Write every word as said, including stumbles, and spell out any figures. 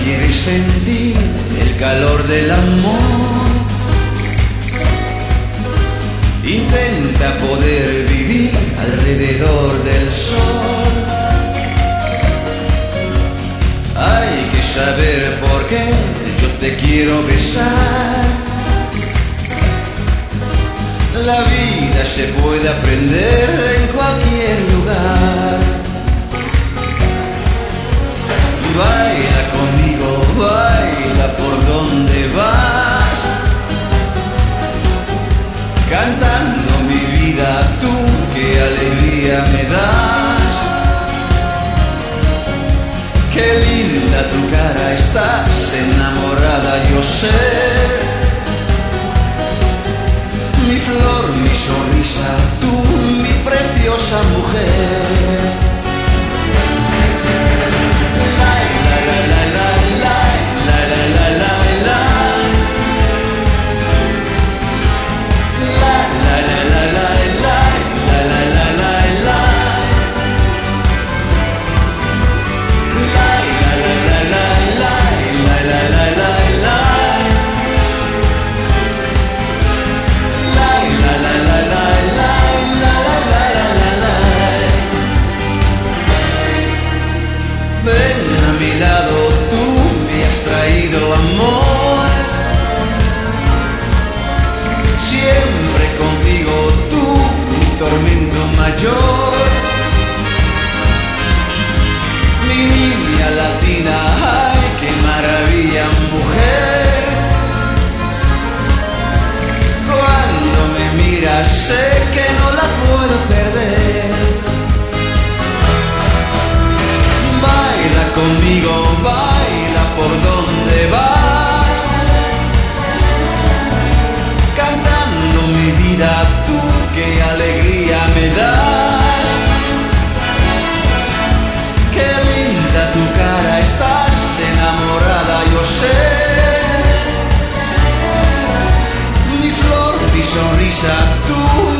quieres sentir el calor del amor. Intenta poder vivir alrededor del sol. Hay que saber por qué yo te quiero besar. La vida se puede aprender en cualquier lugar. Baila conmigo, baila por donde vas, cantando mi vida, tú qué alegría me das. Qué linda tu cara, estás enamorada, yo sé. Mi flor, mi sonrisa, tú mi preciosa mujer. Ven a mi lado, tú me has traído amor. Siempre contigo, tú mi tormento mayor. Mi niña latina, ay, qué maravilla, mujer. Cuando me miras sé que no la puedo perder. Baila conmigo, baila por donde vas, cantando mi vida, tú qué alegría me das. Qué linda tu cara, estás enamorada, yo sé. Mi flor, mi sonrisa, tú